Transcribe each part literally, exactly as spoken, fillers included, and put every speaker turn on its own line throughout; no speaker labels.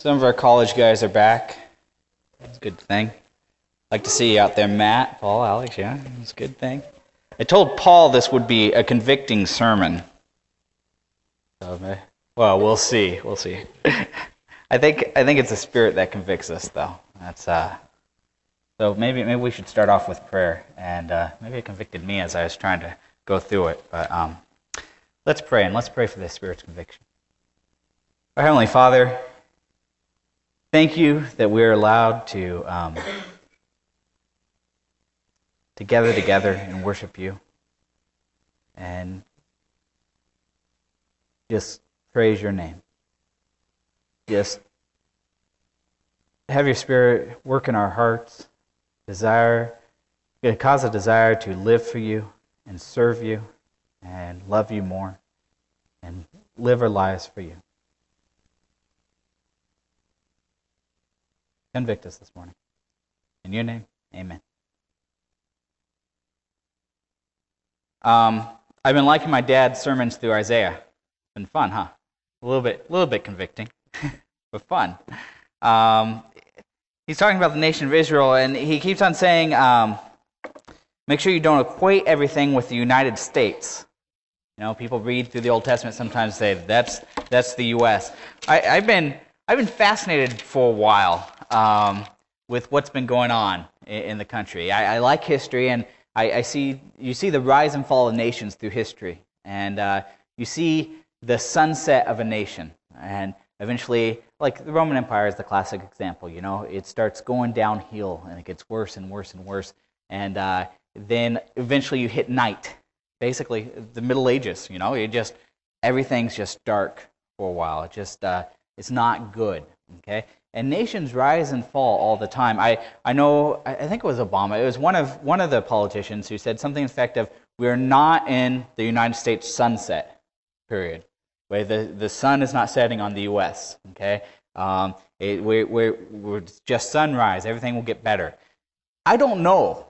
Some of our college guys are back. That's a good thing. Like to see you out there, Matt, Paul, Alex, yeah, it's a good thing. I told Paul this would be a convicting sermon. So, well, we'll see, we'll see. I think I think it's the Spirit that convicts us, though. That's uh. So maybe maybe we should start off with prayer, and uh, maybe it convicted me as I was trying to go through it. But um, let's pray, and let's pray for the Spirit's conviction. Our Heavenly Father, thank you that we're allowed to um, to gather together and worship you, and just praise your name. Just have your Spirit work in our hearts, desire, cause a desire to live for you and serve you and love you more and live our lives for you. Convict us this morning. In your name, amen. Um, I've been liking my dad's sermons through Isaiah. It's been fun, huh? A little bit, a little bit convicting, but fun. Um, he's talking about the nation of Israel, and he keeps on saying, um, make sure you don't equate everything with the United States. You know, people read through the Old Testament sometimes say that's that's the U S I, I've been I've been fascinated for a while um, with what's been going on in, in the country. I, I like history, and I, I see you see the rise and fall of nations through history, and uh, you see the sunset of a nation, and eventually, like the Roman Empire is the classic example. You know, it starts going downhill, and it gets worse and worse and worse, and uh, then eventually you hit night. Basically, the Middle Ages. You know, it just everything's just dark for a while. It just uh, it's not good. Okay, and nations rise and fall all the time. I I know. I think it was Obama. It was one of one of the politicians who said something effective. We're not in the United States sunset period. Where the, the sun is not setting on the U S, okay? Um, it, we're, we're, we're just sunrise. Everything will get better. I don't know.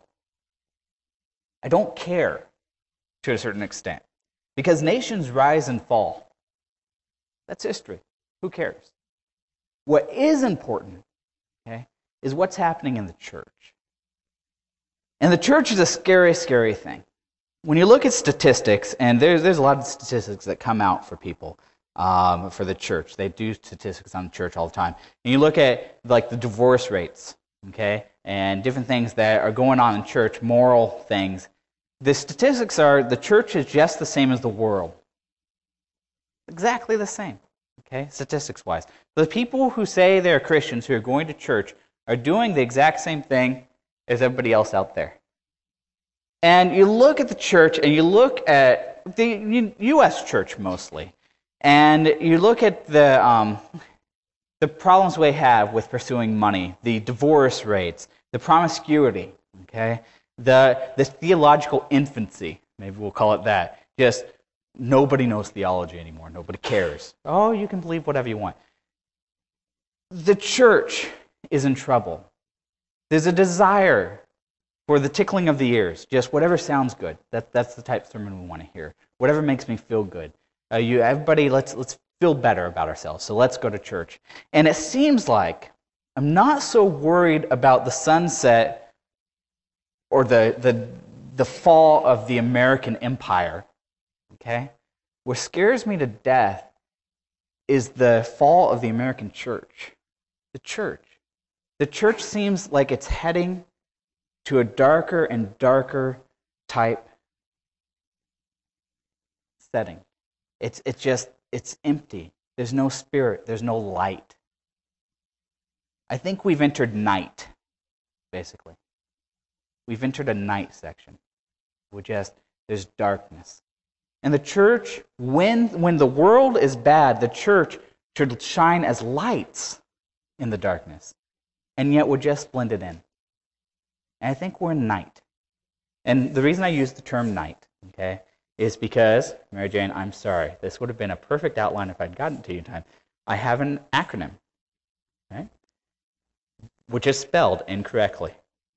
I don't care to a certain extent. Because nations rise and fall. That's history. Who cares? What is important, okay, is what's happening in the church. And the church is a scary, scary thing. When you look at statistics, and there's there's a lot of statistics that come out for people, um, for the church. They do statistics on the church all the time. And you look at like the divorce rates, okay, and different things that are going on in church, moral things. The statistics are the church is just the same as the world. Exactly the same, okay, statistics-wise. The people who say they're Christians, who are going to church, are doing the exact same thing as everybody else out there. And you look at the church, and you look at the U S church mostly, and you look at the um, the problems we have with pursuing money, the divorce rates, the promiscuity, okay, the the theological infancy, maybe we'll call it that. Just nobody knows theology anymore. Nobody cares. Oh, you can believe whatever you want. The church is in trouble. There's a desire for the tickling of the ears, just whatever sounds good. That, that's the type of sermon we want to hear. Whatever makes me feel good. Uh, you, everybody, let's let's feel better about ourselves. So let's go to church. And it seems like I'm not so worried about the sunset or the the the fall of the American empire. Okay, what scares me to death is the fall of the American church. The church. The church seems like it's heading to a darker and darker type setting. It's it's just, it's empty. There's no spirit. There's no light. I think we've entered night, basically. We've entered a night section. We just, there's darkness. And the church, when when the world is bad, the church should shine as lights in the darkness. And yet we're just blended in. And I think we're in night. And the reason I use the term night, okay, is because, Mary Jane, I'm sorry. This would have been a perfect outline if I'd gotten to you in time. I have an acronym, right, which is spelled incorrectly.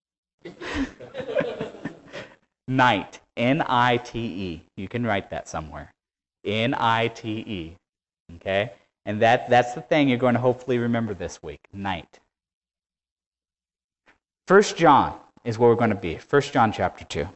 Night, N I T E. You can write that somewhere. N I T E, okay? And that, that's the thing you're going to hopefully remember this week, night. First John is where we're going to be. First John chapter two.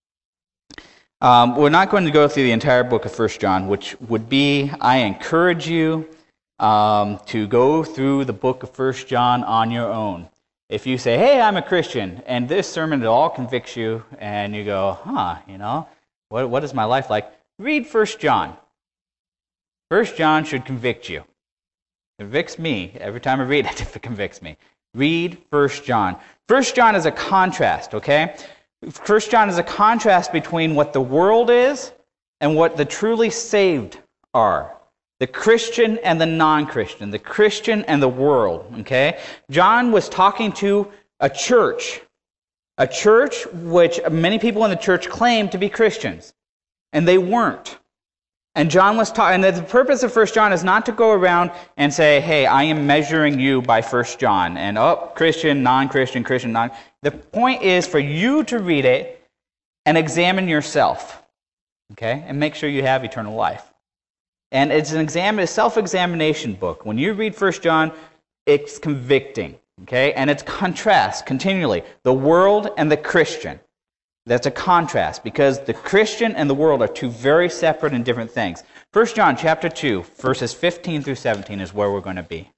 Um, we're not going to go through the entire book of First John, which would be, I encourage you um, to go through the book of First John on your own. If you say, hey, I'm a Christian, and this sermon, it all convicts you, and you go, huh, you know, what, what is my life like? Read First John. First John should convict you. It convicts me. Every time I read it, it convicts me. Read First John. First John is a contrast, okay? First John is a contrast between what the world is and what the truly saved are. The Christian and the non-Christian. The Christian and the world, okay? John was talking to a church. A church which many people in the church claimed to be Christians. And they weren't. And John was talking, and the purpose of First John is not to go around and say, hey, I am measuring you by First John, and oh, Christian, non-Christian, Christian, non. The point is for you to read it and examine yourself, okay, and make sure you have eternal life. And it's an exam, a self-examination book. When you read First John, it's convicting, okay, and it's contrast continually, the world and the Christian. That's a contrast because the Christian and the world are two very separate and different things. First John chapter two, verses fifteen through seventeen is where we're going to be.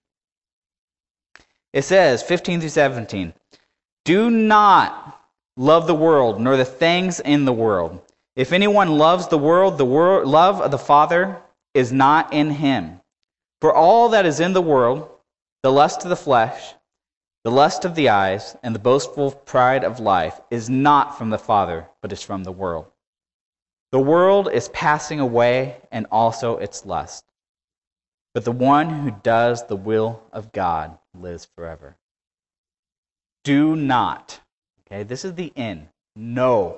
It says, fifteen through seventeen, do not love the world, nor the things in the world. If anyone loves the world, the world, love of the Father is not in him. For all that is in the world, the lust of the flesh, the lust of the eyes, and the boastful pride of life is not from the Father, but is from the world. The world is passing away, and also its lust. But the one who does the will of God lives forever. Do not, okay, this is the in, no.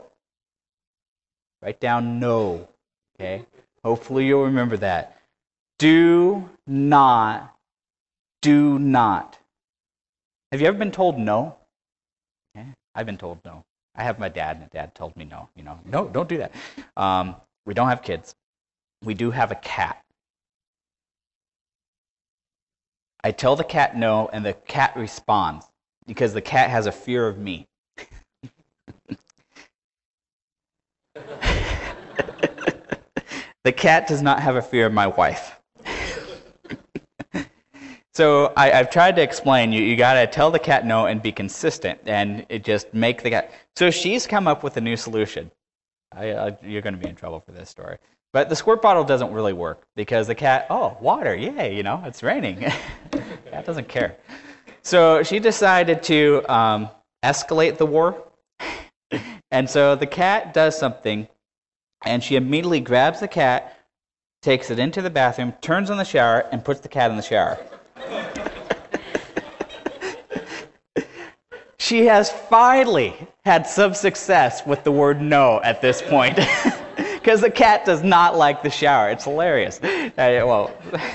Write down no, okay? Hopefully you'll remember that. Do not, do not. Have you ever been told no? Okay. I've been told no. I have my dad, and dad told me no. You know, no, don't do that. Um, we don't have kids. We do have a cat. I tell the cat no, and the cat responds because the cat has a fear of me. The cat does not have a fear of my wife. So I, I've tried to explain, you, you got to tell the cat no and be consistent, and it just make the cat. So she's come up with a new solution. I, I, you're going to be in trouble for this story. But the squirt bottle doesn't really work because the cat, oh, water, yay, you know, it's raining. Cat doesn't care. So she decided to um, escalate the war. And so the cat does something, and she immediately grabs the cat, takes it into the bathroom, turns on the shower, and puts the cat in the shower. She has finally had some success with the word no at this point. Because the cat does not like the shower. It's hilarious. Uh, well,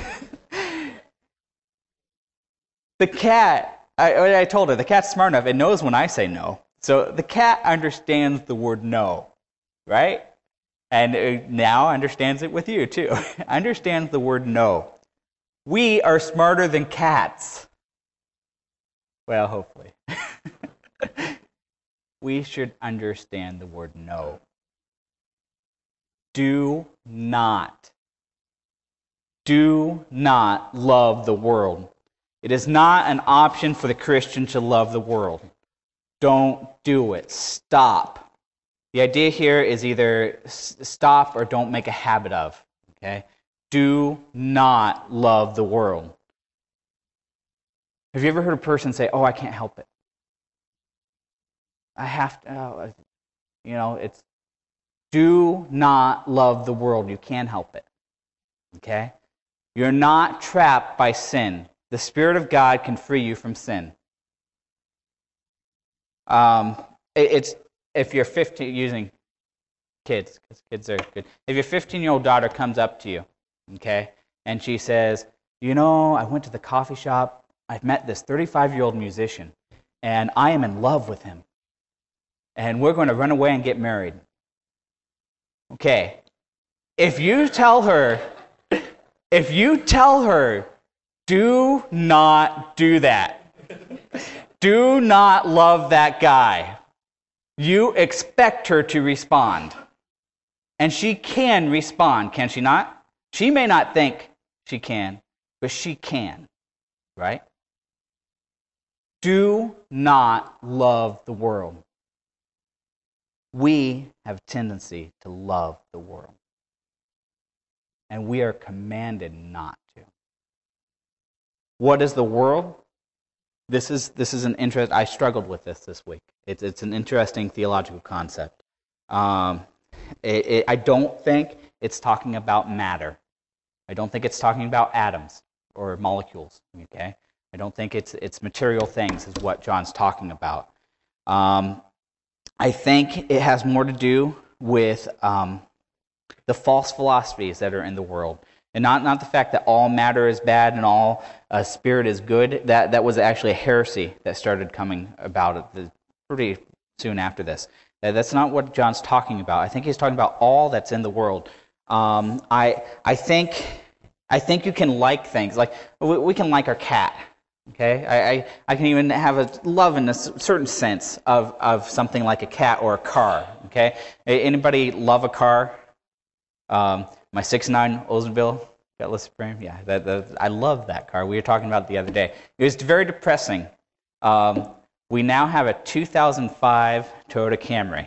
the cat, I, I told her, the cat's smart enough. It knows when I say no. So the cat understands the word no, right? And it now understands it with you, too. Understands the word no. We are smarter than cats. Well, hopefully. We should understand the word no. Do not. Do not love the world. It is not an option for the Christian to love the world. Don't do it. Stop. The idea here is either stop or don't make a habit of. Okay? Do not love the world. Have you ever heard a person say, oh, I can't help it? I have to, oh, you know, it's, do not love the world. You can't help it. Okay? You're not trapped by sin. The Spirit of God can free you from sin. Um, it, it's, if you're fifteen, using kids, because kids are good. If your fifteen-year-old daughter comes up to you, okay, and she says, you know, I went to the coffee shop, I've met this thirty-five-year-old musician, and I am in love with him. And we're going to run away and get married. Okay, if you tell her, if you tell her Do not do that. Do not love that guy. You expect her to respond. And she can respond, can she not? She may not think she can, but she can, right? Do not love the world. We have a tendency to love the world. And we are commanded not to. What is the world? This is this is an interest. I struggled with this this week. It's it's an interesting theological concept. Um, it, it, I don't think it's talking about matter. I don't think it's talking about atoms or molecules. Okay, I don't think it's it's material things is what John's talking about. Um, I think it has more to do with um, the false philosophies that are in the world. And not, not the fact that all matter is bad and all uh, spirit is good. That that was actually a heresy that started coming about the, pretty soon after this. That, that's not what John's talking about. I think he's talking about all that's in the world. Um, I I think I think you can like things. Like we, we can like our cat. Okay, I, I I can even have a love in a certain sense of of something like a cat or a car. Okay, anybody love a car? Um, My sixty-nine Oldsmobile Cutlass frame, yeah, that, that, I love that car. We were talking about it the other day. It was very depressing. Um, we now have a two thousand five Toyota Camry.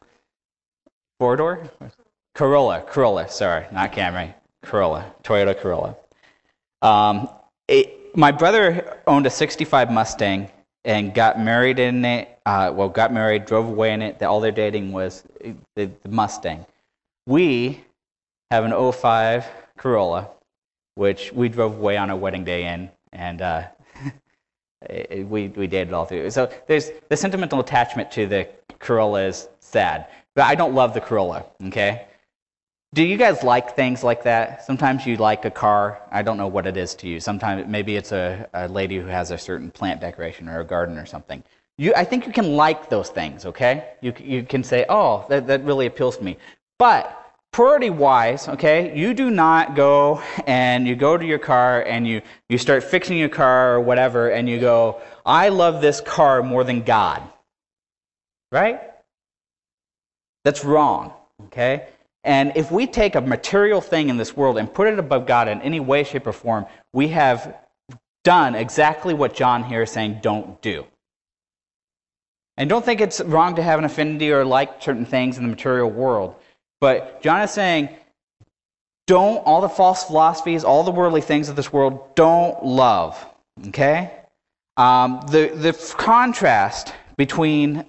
Four-door? Corolla, Corolla, sorry, not Camry. Corolla, Toyota Corolla. Um, it, my brother owned a sixty-five Mustang and got married in it, uh, well, got married, drove away in it. All their dating was the, the Mustang. We have an oh five Corolla, which we drove away on our wedding day in, and uh, it, we we dated all through. So there's the sentimental attachment to the Corolla is sad, but I don't love the Corolla. Okay, do you guys like things like that? Sometimes you like a car. I don't know what it is to you. Sometimes maybe it's a, a lady who has a certain plant decoration or a garden or something. You, I think you can like those things. Okay, you you can say, oh, that that really appeals to me, but priority-wise, okay, you do not go and you go to your car and you, you start fixing your car or whatever and you go, I love this car more than God. Right? That's wrong, okay? And if we take a material thing in this world and put it above God in any way, shape, or form, we have done exactly what John here is saying don't do. And don't think it's wrong to have an affinity or like certain things in the material world. But John is saying, don't, all the false philosophies, all the worldly things of this world, don't love. Okay? Um, the, the contrast between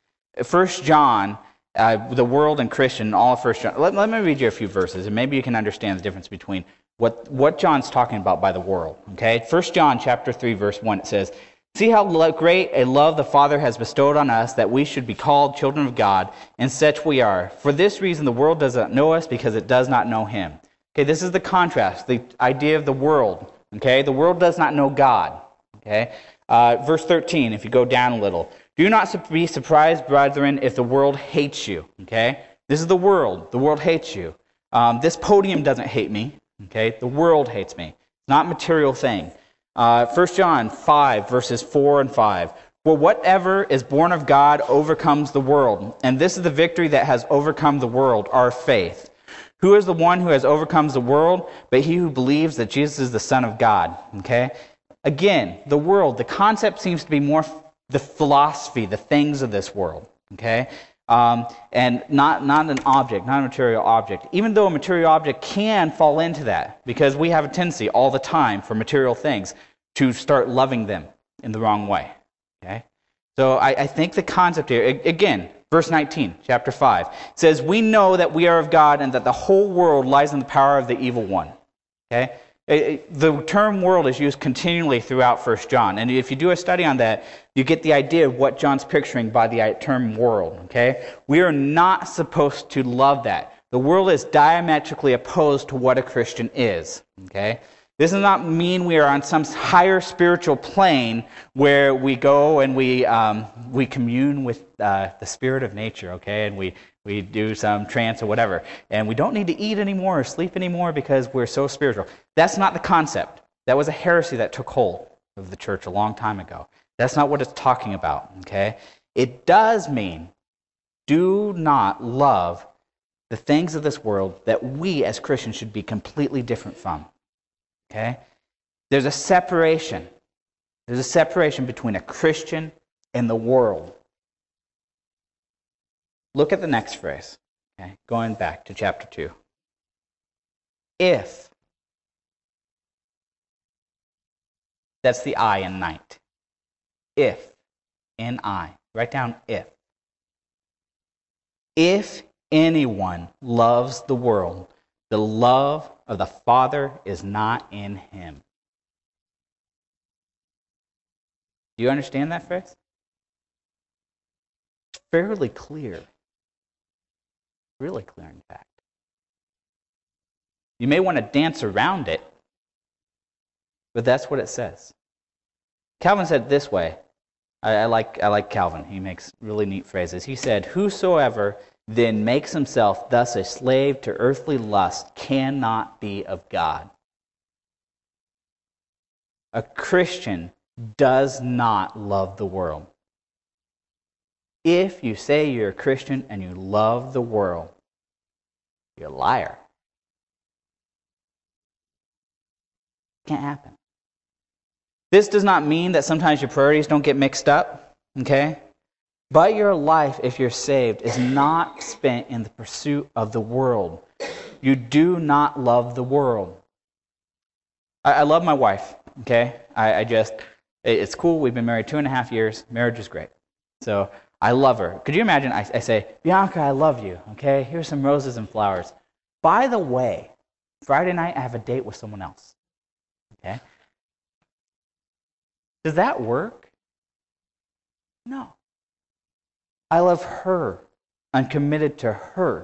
First John, uh, the world and Christian, all of First John, let, let me read you a few verses, and maybe you can understand the difference between what, what John's talking about by the world. Okay? First John chapter three, verse one, it says, see how great a love the Father has bestowed on us that we should be called children of God, and such we are. For this reason the world does not know us because it does not know Him. Okay, this is the contrast, the idea of the world. Okay, the world does not know God. Okay, uh, verse thirteen, if you go down a little. Do not be surprised, brethren, if the world hates you. Okay, this is the world. The world hates you. Um, this podium doesn't hate me. Okay, the world hates me. It's not a material thing. Uh, First John five, verses four and five. For whatever is born of God overcomes the world, and this is the victory that has overcome the world, our faith. Who is the one who has overcome the world, but he who believes that Jesus is the Son of God? Okay? Again, the world, the concept seems to be more the philosophy, the things of this world. Okay? Um, and not, not an object, not a material object. Even though a material object can fall into that, because we have a tendency all the time for material things to start loving them in the wrong way. Okay, so I, I think the concept here, again, verse nineteen, chapter five, says, we know that we are of God and that the whole world lies in the power of the evil one. Okay, the term world is used continually throughout First John, and if you do a study on that, you get the idea of what John's picturing by the term world. Okay, we are not supposed to love that. The world is diametrically opposed to what a Christian is. Okay, this does not mean we are on some higher spiritual plane where we go and we um, we commune with uh, the spirit of nature. Okay, and we. We do some trance or whatever, and we don't need to eat anymore or sleep anymore because we're so spiritual. That's not the concept. That was a heresy that took hold of the church a long time ago. That's not what it's talking about, okay? It does mean do not love the things of this world that we as Christians should be completely different from, okay? There's a separation. There's a separation between a Christian and the world. Look at the next phrase, okay? Going back to chapter two. If, that's the I in night. If, in I. Write down if. If anyone loves the world, the love of the Father is not in him. Do you understand that phrase? It's fairly clear. Really clear, in fact. You may want to dance around it, but that's what it says. Calvin said it this way. I, I like I like Calvin. He makes really neat phrases. He said, "Whosoever then makes himself thus a slave to earthly lust cannot be of God." A Christian does not love the world. If you say you're a Christian and you love the world, you're a liar. Can't happen. This does not mean that sometimes your priorities don't get mixed up, okay? But your life, if you're saved, is not spent in the pursuit of the world. You do not love the world. I, I love my wife, okay? I, I just, it, it's cool. We've been married two and a half years. Marriage is great. So I love her. Could you imagine? I, I say, Bianca, I love you, okay? Here's some roses and flowers. By the way, Friday night I have a date with someone else, okay? Does that work? No. I love her. I'm committed to her.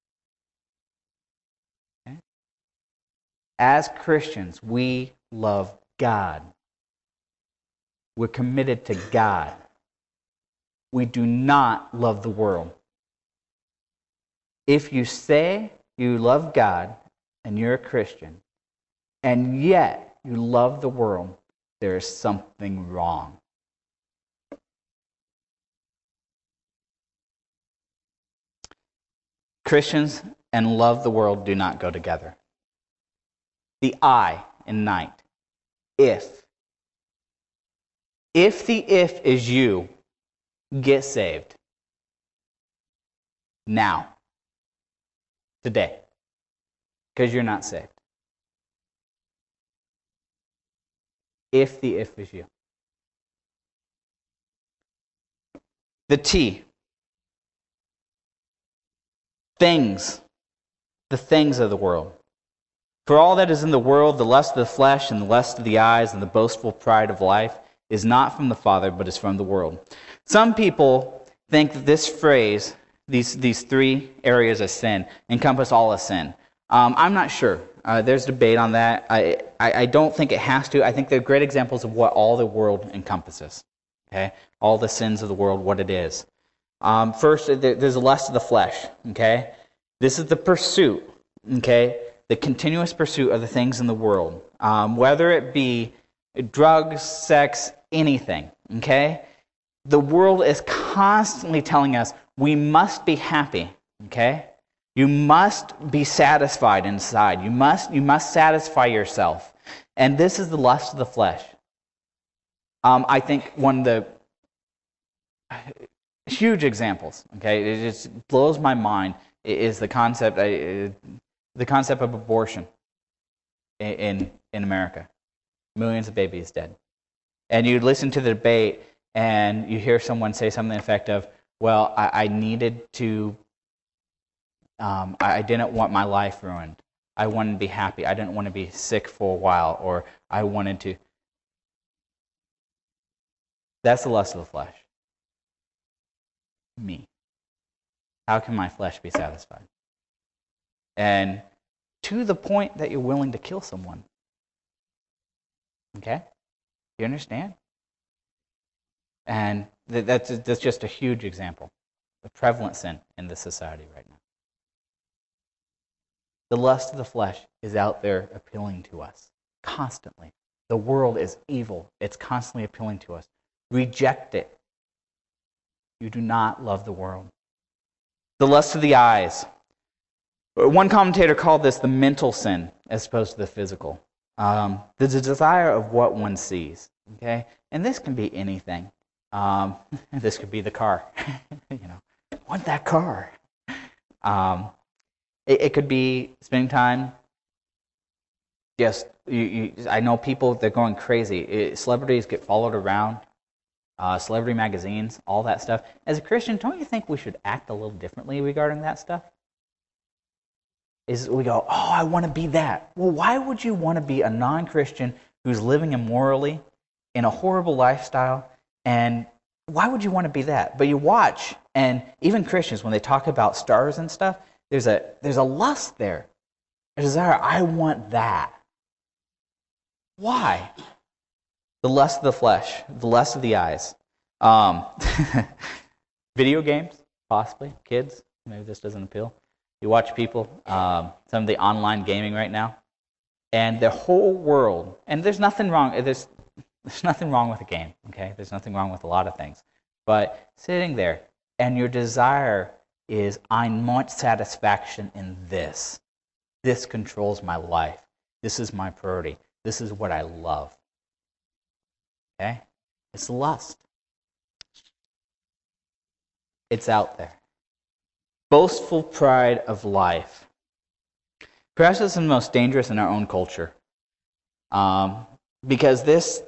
Okay? As Christians, we love God. We're committed to God. We do not love the world. If you say you love God and you're a Christian, and yet you love the world, there is something wrong. Christians and love the world do not go together. The I in night. If. If the if is you, get saved. Now. Today. Because you're not saved. If the if is you. The T. Things. The things of the world. For all that is in the world, the lust of the flesh and the lust of the eyes and the boastful pride of life is not from the Father, but is from the world. Some people think that this phrase, these, these three areas of sin, encompass all of sin. Um, I'm not sure. Uh, there's debate on that. I, I, I don't think it has to. I think they're great examples of what all the world encompasses. Okay, all the sins of the world, what it is. Um, first, there's the lust of the flesh. Okay, this is the pursuit. Okay, the continuous pursuit of the things in the world, um, whether it be drugs, sex, anything. Okay, the world is constantly telling us we must be happy. Okay. You must be satisfied inside. You must, you must satisfy yourself. And this is the lust of the flesh. Um, I think one of the huge examples, okay, it just blows my mind, is the concept, uh, the concept of abortion in, in America. Millions of babies dead. And you listen to the debate and you hear someone say something effective, well, I, I needed to Um, I, I didn't want my life ruined. I wanted to be happy. I didn't want to be sick for a while, or I wanted to. That's the lust of the flesh. Me. How can my flesh be satisfied? And to the point that you're willing to kill someone. Okay? You understand? And th- that's, that's just a huge example of prevalent sin in this society right now. The lust of the flesh is out there appealing to us constantly. The world is evil. It's constantly appealing to us. Reject it. You do not love the world. The lust of the eyes. One commentator called this the mental sin as opposed to the physical. Um, the desire of what one sees. Okay, and this can be anything. Um, this could be the car. you know, I want that car. Um, it, it could be spending time. Just, you, you, I know people, they're going crazy. It, celebrities get followed around. Uh, celebrity magazines, all that stuff. As a Christian, don't you think we should act a little differently regarding that stuff? Is we go, oh, I want to be that. Well, why would you want to be a non-Christian who's living immorally in a horrible lifestyle? And why would you want to be that? But you watch, and even Christians, when they talk about stars and stuff, there's a there's a lust there. A desire, I want that. Why? The lust of the flesh, the lust of the eyes. Um, video games, possibly. Kids, maybe this doesn't appeal. You watch people, um, some of the online gaming right now, and their whole world, and there's nothing wrong, there's, there's nothing wrong with a game, okay? There's nothing wrong with a lot of things. But sitting there, and your desire is, I want satisfaction in this. This controls my life. This is my priority. This is what I love. Okay? It's lust. It's out there. Boastful pride of life. Perhaps this is the most dangerous in our own culture. Um, because this,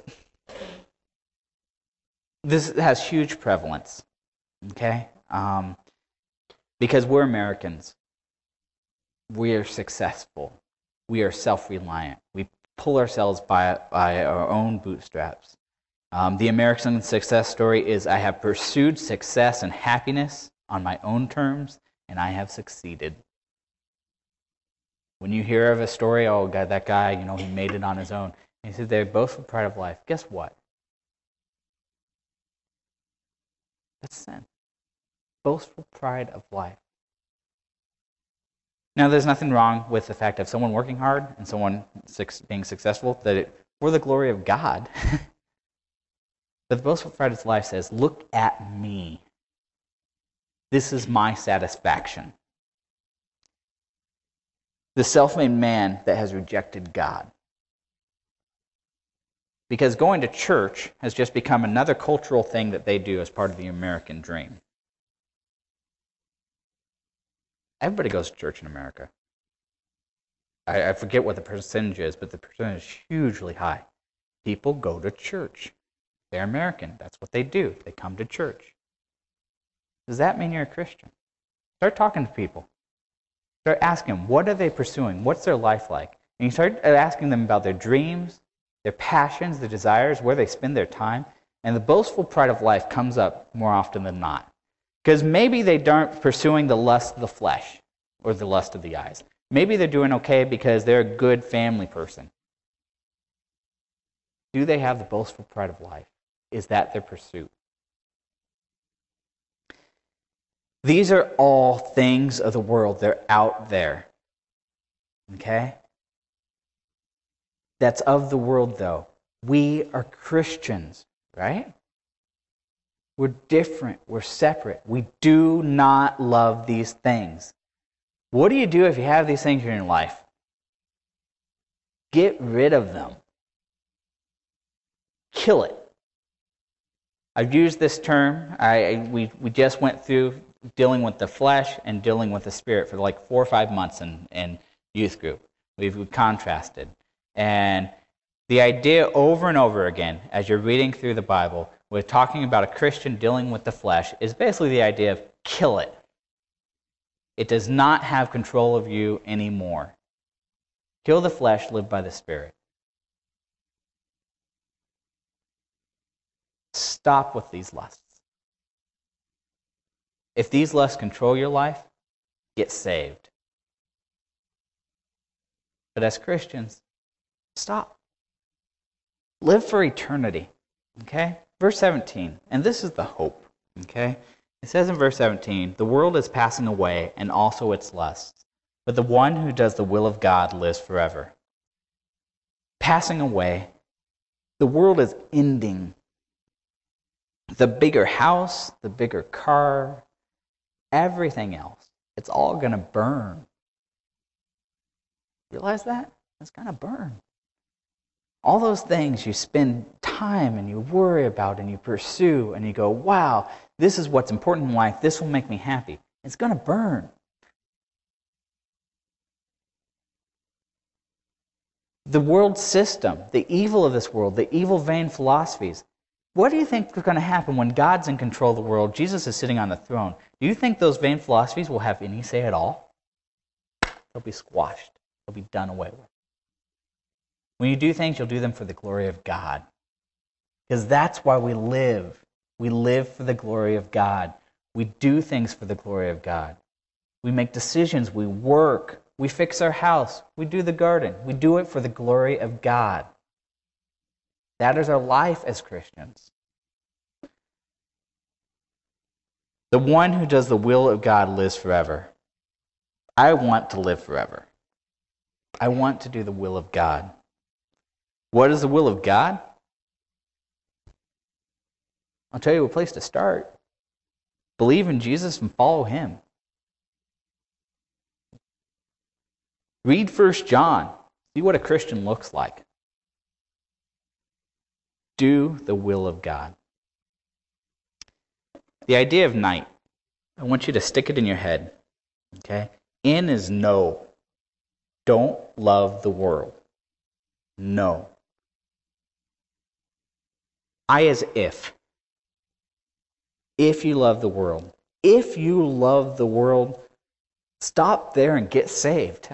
this has huge prevalence. Okay? Um, because we're Americans. We are successful. We are self-reliant. We pull ourselves by, by our own bootstraps. Um, the American success story is, I have pursued success and happiness on my own terms, and I have succeeded. When you hear of a story, oh, God, that guy, you know, he made it on his own. And he said, they're boastful pride of life. Guess what? That's sin. Boastful pride of life. Now, there's nothing wrong with the fact of someone working hard and someone being successful, that it, for the glory of God. But the boastful pride of life says, look at me. This is my satisfaction. The self-made man that has rejected God. Because going to church has just become another cultural thing that they do as part of the American dream. Everybody goes to church in America. I, I forget what the percentage is, but the percentage is hugely high. People go to church. They're American. That's what they do. They come to church. Does that mean you're a Christian? Start talking to people. Start asking them, what are they pursuing? What's their life like? And you start asking them about their dreams, their passions, their desires, where they spend their time. And the boastful pride of life comes up more often than not. Because maybe they aren't pursuing the lust of the flesh or the lust of the eyes. Maybe they're doing okay because they're a good family person. Do they have the boastful pride of life? Is that their pursuit? These are all things of the world. They're out there. Okay? That's of the world, though. We are Christians, right? We're different. We're separate. We do not love these things. What do you do if you have these things in your life? Get rid of them. Kill it. I've used this term. I, I we we just went through dealing with the flesh and dealing with the spirit for like four or five months in, in youth group. We've, we've contrasted. And the idea over and over again, as you're reading through the Bible, with talking about a Christian dealing with the flesh, is basically the idea of kill it. It does not have control of you anymore. Kill the flesh, live by the Spirit. Stop with these lusts. If these lusts control your life, get saved. But as Christians, stop. Live for eternity. Okay? Verse seventeen, and this is the hope. Okay? It says in verse seventeen, the world is passing away and also its lusts, but the one who does the will of God lives forever. Passing away, The world is ending. The bigger house, the bigger car, everything else, it's all going to burn. Realize that? It's going to burn. All those things you spend time and you worry about and you pursue and you go, wow, this is what's important in life. This will make me happy. It's going to burn. The world system, the evil of this world, the evil vain philosophies, what do you think is going to happen when God's in control of the world, Jesus is sitting on the throne? Do you think those vain philosophies will have any say at all? They'll be squashed. They'll be done away with. When you do things, you'll do them for the glory of God. Because that's why we live. We live for the glory of God. We do things for the glory of God. We make decisions. We work. We fix our house. We do the garden. We do it for the glory of God. That is our life as Christians. The one who does the will of God lives forever. I want to live forever. I want to do the will of God. What is the will of God? I'll tell you a place to start. Believe in Jesus and follow Him. Read First John. See what a Christian looks like. Do the will of God. The idea of night, I want you to stick it in your head. Okay? In is no. Don't love the world. No. I is if. If you love the world. If you love the world, stop there and get saved.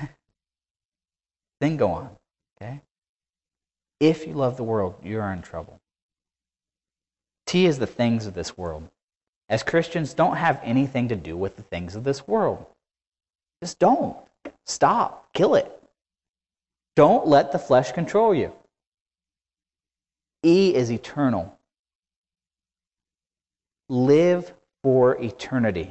Then go on. Okay? If you love the world, you are in trouble. T is the things of this world. As Christians, don't have anything to do with the things of this world. Just don't. Stop. Kill it. Don't let the flesh control you. E is eternal. Live for eternity.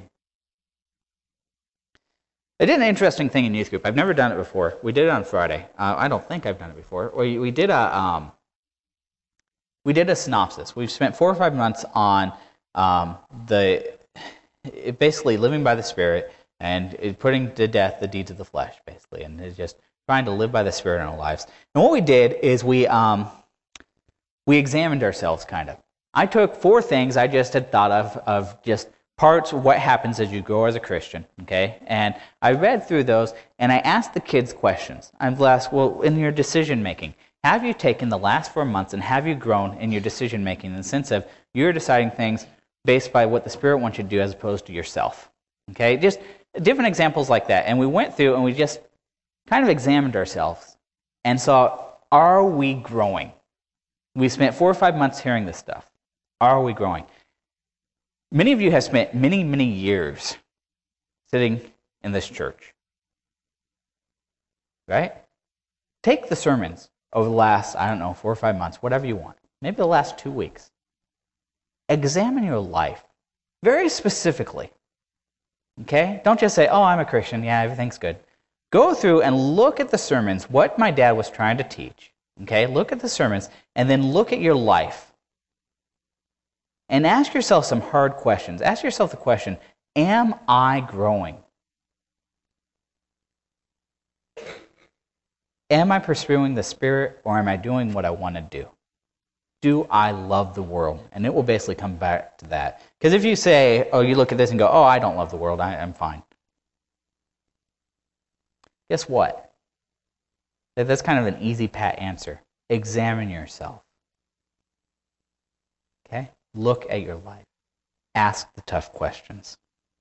I did an interesting thing in youth group. I've never done it before. We did it on Friday. Uh, I don't think I've done it before. We, we did a um, we did a synopsis. We've spent four or five months on um, the it basically living by the Spirit and it putting to death the deeds of the flesh, basically, and it's just trying to live by the Spirit in our lives. And what we did is we um, we examined ourselves, kind of. I took four things I just had thought of of just parts of what happens as you grow as a Christian, okay? And I read through those, and I asked the kids questions. I've asked, well, in your decision-making, have you taken the last four months and have you grown in your decision-making in the sense of you're deciding things based by what the Spirit wants you to do as opposed to yourself, okay? Just different examples like that. And we went through and we just kind of examined ourselves and saw, are we growing? We spent four or five months hearing this stuff. Are we growing? Many of you have spent many, many years sitting in this church. Right? Take the sermons over the last, I don't know, four or five months, whatever you want. Maybe the last two weeks. Examine your life very specifically. Okay? Don't just say, oh, I'm a Christian. Yeah, everything's good. Go through and look at the sermons, what my dad was trying to teach. Okay? Look at the sermons, and then look at your life. And ask yourself some hard questions. Ask yourself the question, am I growing? Am I pursuing the Spirit, or am I doing what I want to do? Do I love the world? And it will basically come back to that. Because if you say, oh, you look at this and go, oh, I don't love the world, I, I'm fine. Guess what? That's kind of an easy, pat answer. Examine yourself. Okay? Look at your life. Ask the tough questions.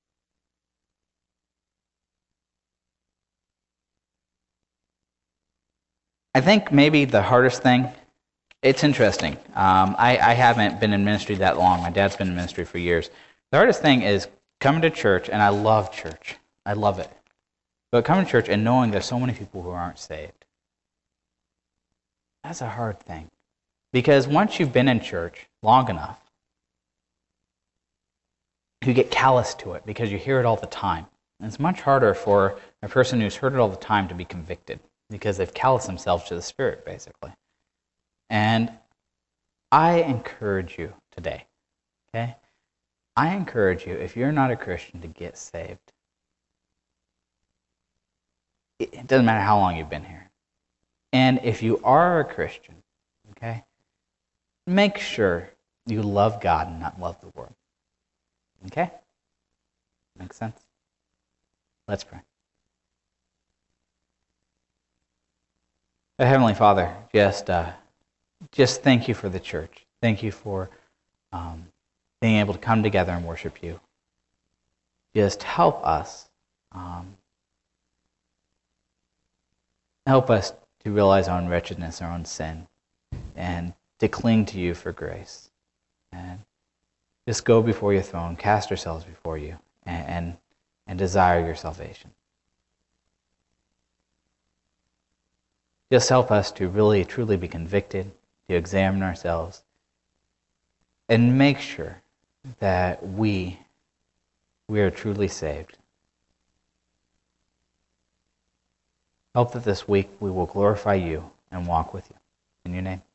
I think maybe the hardest thing, it's interesting. Um, I, I haven't been in ministry that long. My dad's been in ministry for years. The hardest thing is coming to church, and I love church. I love it. But coming to church and knowing there's so many people who aren't saved. That's a hard thing. Because once you've been in church long enough, you get callous to it because you hear it all the time. And it's much harder for a person who's heard it all the time to be convicted because they've calloused themselves to the Spirit, basically. And I encourage you today, okay? I encourage you, if you're not a Christian, to get saved. It doesn't matter how long you've been here. And if you are a Christian, okay, make sure you love God and not love the world. Okay? Makes sense? Let's pray. Oh, Heavenly Father, just uh, just thank you for the church. Thank you for um, being able to come together and worship you. Just help us. Um, help us to realize our own wretchedness, our own sin, and to cling to you for grace. And just go before your throne, cast ourselves before you, and, and, and desire your salvation. Just help us to really, truly be convicted, to examine ourselves, and make sure that we, we are truly saved. Help that this week we will glorify you and walk with you. In your name.